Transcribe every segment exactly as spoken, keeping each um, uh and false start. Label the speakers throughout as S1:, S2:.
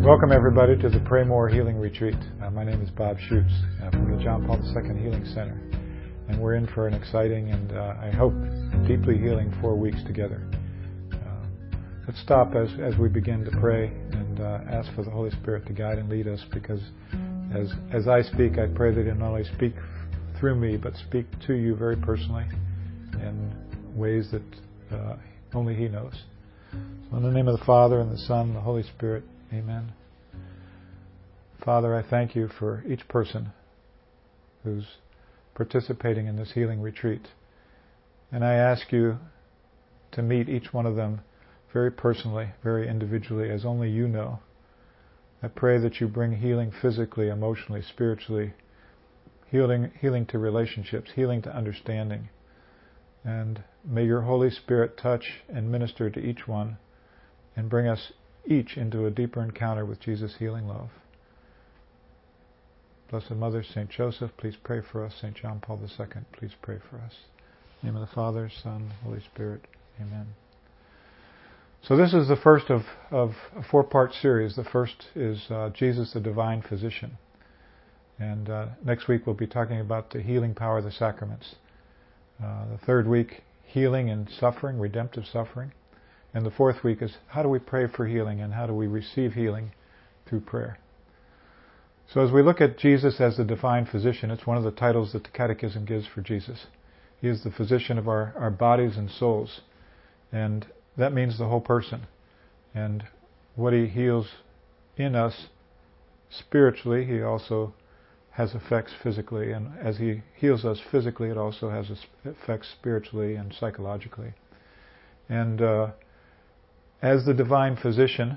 S1: Welcome everybody to the Pray More Healing Retreat. Uh, my name is Bob Schutz uh, from the John Paul the Second Healing Center. And we're in for an exciting and uh, I hope deeply healing four weeks together. Uh, let's stop as, as we begin to pray and uh, ask for the Holy Spirit to guide and lead us, because as, as I speak, I pray that He'll not only speak through me, but speak to you very personally in ways that uh, only He knows. So in the name of the Father, and the Son, and the Holy Spirit, amen. Father, I thank you for each person who's participating in this healing retreat. And I ask you to meet each one of them very personally, very individually, as only you know. I pray that you bring healing physically, emotionally, spiritually, healing, healing to relationships, healing to understanding. And may your Holy Spirit touch and minister to each one and bring us each into a deeper encounter with Jesus' healing love. Blessed Mother, Saint Joseph, please pray for us. Saint John Paul the Second, please pray for us. In the name of the Father, Son, Holy Spirit, amen. So this is the first of, of a four-part series. The first is uh, Jesus, the Divine Physician. And uh, next week we'll be talking about the healing power of the sacraments. Uh, the third week, healing and suffering, redemptive suffering. And the fourth week is how do we pray for healing and how do we receive healing through prayer. So as we look at Jesus as the divine physician, it's one of the titles that the Catechism gives for Jesus. He is the physician of our, our bodies and souls. And that means the whole person. And what He heals in us spiritually, He also has effects physically. And as He heals us physically, it also has effects spiritually and psychologically. And uh, as the divine physician,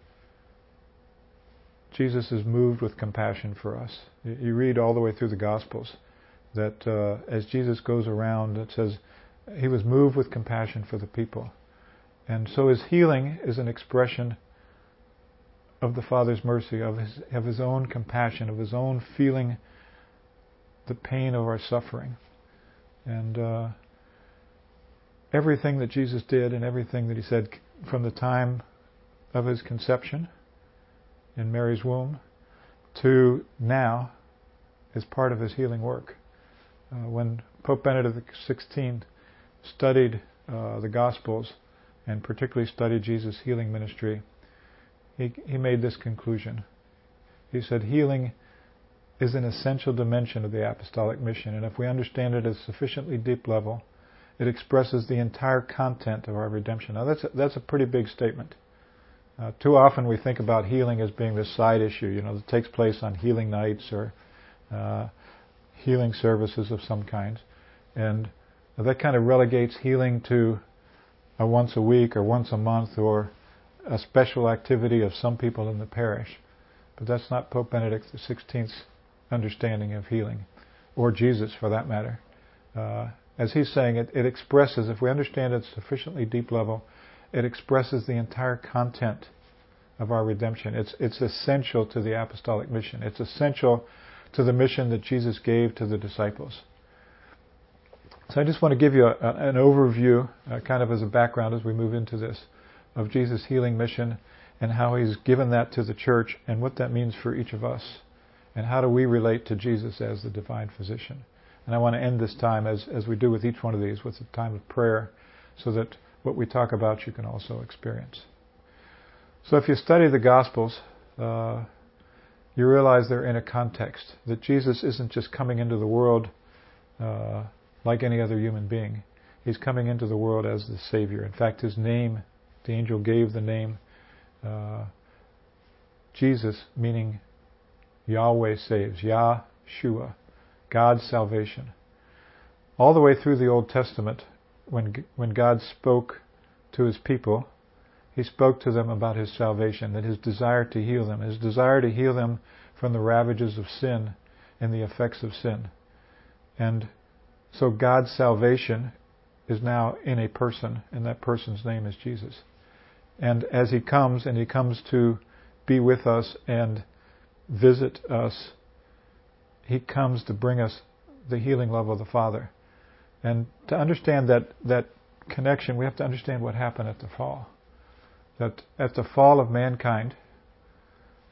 S1: Jesus is moved with compassion for us. You read all the way through the Gospels that uh, as Jesus goes around, it says He was moved with compassion for the people. And so His healing is an expression of the Father's mercy, of His, of His own compassion, of His own feeling the pain of our suffering. And uh, everything that Jesus did and everything that He said from the time of His conception in Mary's womb to now is part of His healing work. Uh, when Pope Benedict the sixteenth studied uh, the Gospels and particularly studied Jesus' healing ministry, he, he made this conclusion. He said, healing is an essential dimension of the apostolic mission, and if we understand it at a sufficiently deep level, it expresses the entire content of our redemption. Now that's a, that's a pretty big statement. Uh, too often we think about healing as being this side issue, you know, that takes place on healing nights or uh, healing services of some kind. And that kind of relegates healing to a once a week or once a month or a special activity of some people in the parish. But that's not Pope Benedict the sixteenth's understanding of healing, or Jesus for that matter. Uh, as he's saying, it, it expresses, if we understand it at a sufficiently deep level, it expresses the entire content of our redemption. It's it's essential to the apostolic mission. It's essential to the mission that Jesus gave to the disciples. So I just want to give you a, a, an overview, uh, kind of as a background as we move into this, of Jesus' healing mission and how He's given that to the church and what that means for each of us. And how do we relate to Jesus as the divine physician. And I want to end this time, as, as we do with each one of these, with a time of prayer, so that what we talk about you can also experience. So if you study the Gospels, uh, you realize they're in a context, that Jesus isn't just coming into the world uh, like any other human being. He's coming into the world as the Savior. In fact, His name, the angel gave the name uh, Jesus, meaning Yahweh saves, Yahshua, God's salvation. All the way through the Old Testament, when when God spoke to His people, He spoke to them about His salvation, that His desire to heal them, His desire to heal them from the ravages of sin and the effects of sin. And so God's salvation is now in a person, and that person's name is Jesus. And as He comes, and He comes to be with us and visit us, He comes to bring us the healing love of the Father. And to understand that, that connection, we have to understand what happened at the fall. That at the fall of mankind,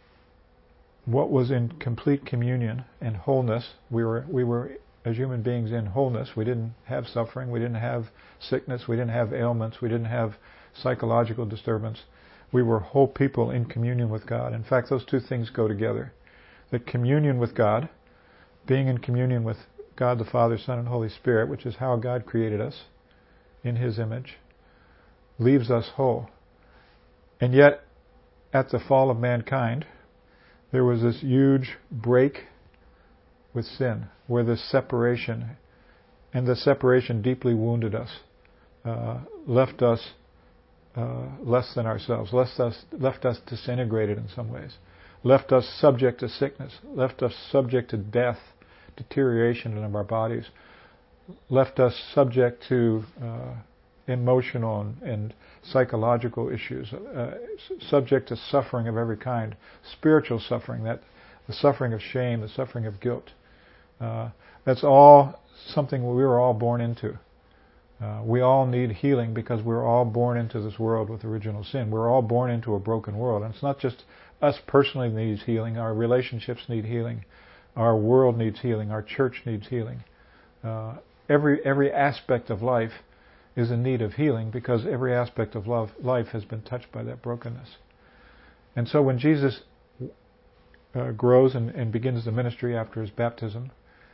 S1: what was in complete communion and wholeness. We were, we were as human beings in wholeness. We didn't have suffering. We didn't have sickness. We didn't have ailments. We didn't have psychological disturbance. We were whole people in communion with God. In fact, those two things go together. The communion with God, being in communion with God the Father, Son, and Holy Spirit, which is how God created us in His image, leaves us whole. And yet, at the fall of mankind, there was this huge break with sin, where this separation, and the separation deeply wounded us, uh, left us uh, less than ourselves, left us, left us disintegrated in some ways, left us subject to sickness, left us subject to death, deterioration of our bodies, left us subject to uh, emotional and, and psychological issues, uh, subject to suffering of every kind, spiritual suffering, that the suffering of shame, the suffering of guilt. Uh, that's all something we were all born into. Uh, we all need healing because we're all born into this world with original sin. We're all born into a broken world. And it's not just us personally needs healing. Our relationships need healing. Our world needs healing. Our church needs healing. Uh, every every aspect of life is in need of healing because every aspect of love, life has been touched by that brokenness. And so when Jesus uh, grows and, and begins the ministry after His baptism,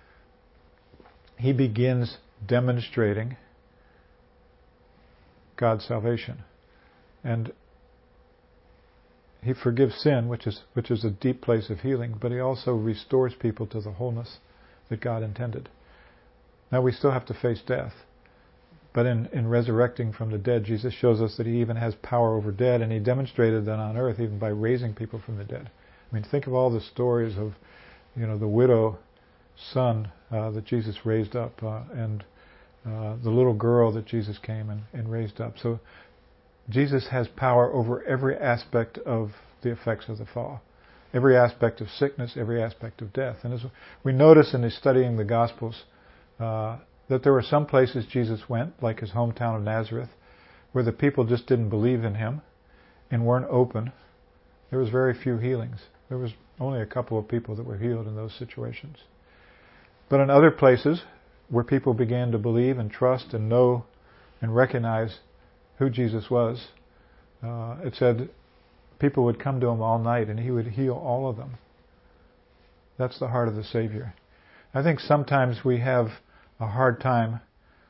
S1: He begins demonstrating God's salvation. And He forgives sin, which is which is a deep place of healing, but He also restores people to the wholeness that God intended. Now we still have to face death. But in, in resurrecting from the dead, Jesus shows us that He even has power over dead, and He demonstrated that on earth even by raising people from the dead. I mean, think of all the stories of, you know, the widow son uh, that Jesus raised up, uh, and uh, the little girl that Jesus came and, and raised up. So Jesus has power over every aspect of the effects of the fall, every aspect of sickness, every aspect of death. And as we notice in studying the Gospels, uh, that there were some places Jesus went, like His hometown of Nazareth, where the people just didn't believe in Him and weren't open. There was very few healings. There was only a couple of people that were healed in those situations. But in other places, where people began to believe and trust and know and recognize who Jesus was, uh, it said people would come to Him all night and He would heal all of them. That's the heart of the Savior. I think sometimes we have a hard time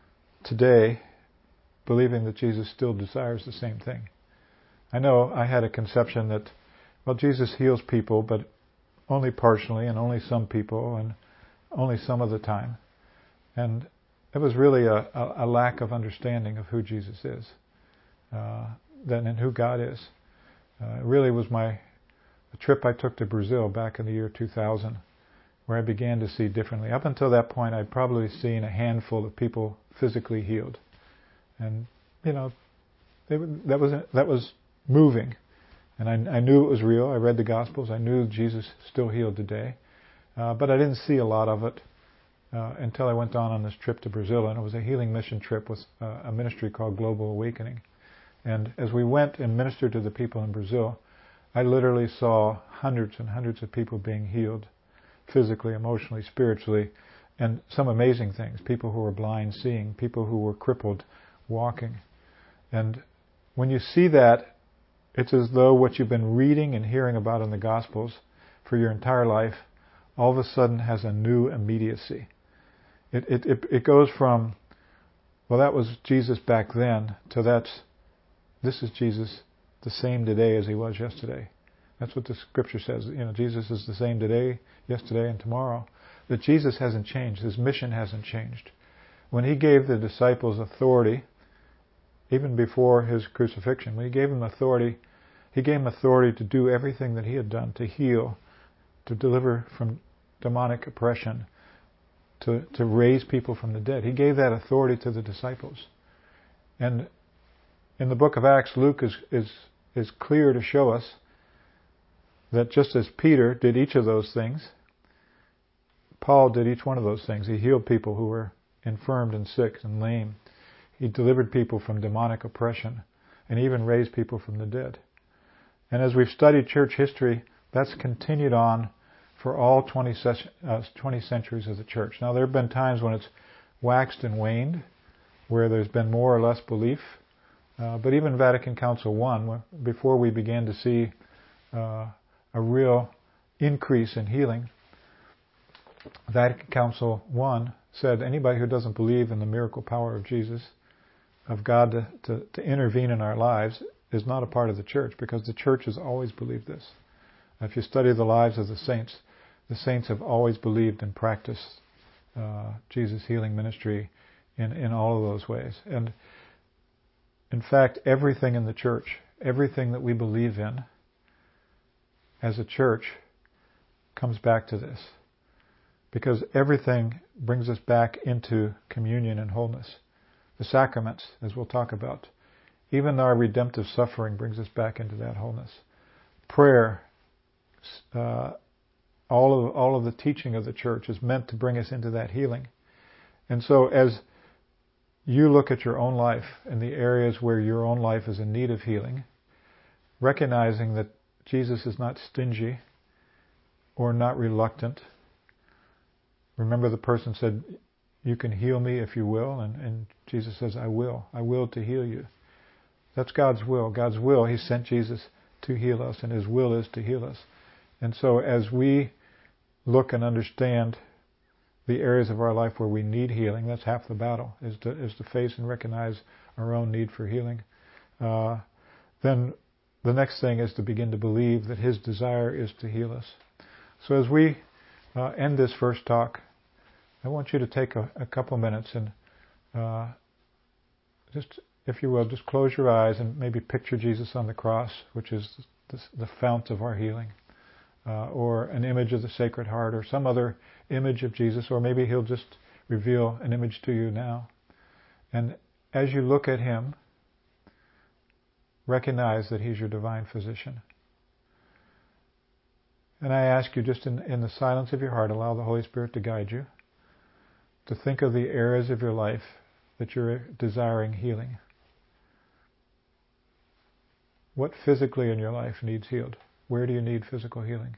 S1: today believing that Jesus still desires the same thing. I know I had a conception that, well, Jesus heals people, but only partially and only some people and only some of the time. And it was really a, a, a lack of understanding of who Jesus is, uh, then and who God is. Uh, it really was my the trip I took to Brazil back in the year two thousand, where I began to see differently. Up until that point, I'd probably seen a handful of people physically healed, and you know, they, that was that was moving, and I, I knew it was real. I read the Gospels. I knew Jesus still healed today, uh, but I didn't see a lot of it uh, until I went on on this trip to Brazil, and it was a healing mission trip with uh, a ministry called Global Awakening. And as we went and ministered to the people in Brazil, I literally saw hundreds and hundreds of people being healed, physically, emotionally, spiritually, and some amazing things. People who were blind seeing, people who were crippled walking. And when you see that, it's as though what you've been reading and hearing about in the Gospels for your entire life all of a sudden has a new immediacy. It it it, it goes from, well, that was Jesus back then, to that's this is Jesus the same today as He was yesterday. That's what the Scripture says. You know, Jesus is the same today, yesterday, and tomorrow. That Jesus hasn't changed. His mission hasn't changed. When He gave the disciples authority, even before His crucifixion, when He gave them authority, He gave them authority to do everything that He had done, to heal, to deliver from demonic oppression, to, to raise people from the dead. He gave that authority to the disciples. And in the book of Acts, Luke is, is, is clear to show us that just as Peter did each of those things, Paul did each one of those things. He healed people who were infirmed and sick and lame. He delivered people from demonic oppression and even raised people from the dead. And as we've studied church history, That's continued on for all twenty, uh, twenty centuries of the church. Now, there have been times when it's waxed and waned, where there's been more or less belief. Uh, but even Vatican Council One, before we began to see uh, a real increase in healing, Vatican Council One said anybody who doesn't believe in the miracle power of Jesus, of God to, to, to intervene in our lives, is not a part of the church, because the church has always believed this. If you study the lives of the saints, the saints have always believed and practiced uh, Jesus' healing ministry in, in all of those ways. And in fact, everything in the church, everything that we believe in as a church comes back to this. Because everything brings us back into communion and wholeness. The sacraments, as we'll talk about, even our redemptive suffering brings us back into that wholeness. Prayer, uh, all of all of the teaching of the church is meant to bring us into that healing. And so as you look at your own life and the areas where your own life is in need of healing, recognizing that Jesus is not stingy or not reluctant. Remember, the person said, you can heal me if you will, and, and Jesus says, I will. I will to heal you. That's God's will. God's will, He sent Jesus to heal us, and His will is to heal us. And so as we look and understand the areas of our life where we need healing, that's half the battle, is to, is to face and recognize our own need for healing. Uh, then the next thing is to begin to believe that His desire is to heal us. So as we uh, end this first talk, I want you to take a, a couple minutes and uh, just, if you will, just close your eyes and maybe picture Jesus on the cross, which is the, the fount of our healing, uh, or an image of the Sacred Heart, or some other image of Jesus, or maybe He'll just reveal an image to you now. And as you look at Him, recognize that He's your divine physician. And I ask you, just in, in the silence of your heart, allow the Holy Spirit to guide you, to think of the areas of your life that you're desiring healing. What physically in your life needs healed? Where do you need physical healing?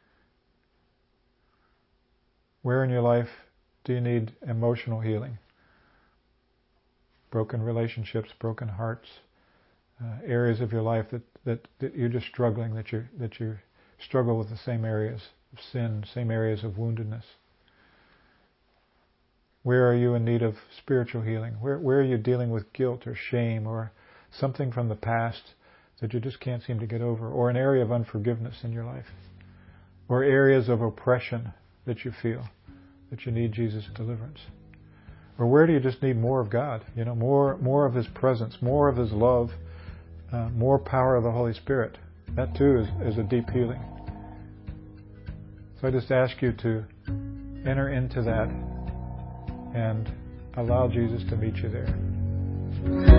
S1: Where in your life do you need emotional healing? Broken relationships, broken hearts, uh, areas of your life that, that, that you're just struggling, that you that you struggle with the same areas of sin, same areas of woundedness. Where are you in need of spiritual healing? Where, where are you dealing with guilt or shame or something from the past that you just can't seem to get over? Or an area of unforgiveness in your life? Or areas of oppression that you feel that you need Jesus' deliverance? Or where do you just need more of God? You know, more more of His presence, more of His love, uh, more power of the Holy Spirit. That too is, is a deep healing. So I just ask you to enter into that and allow Jesus to meet you there.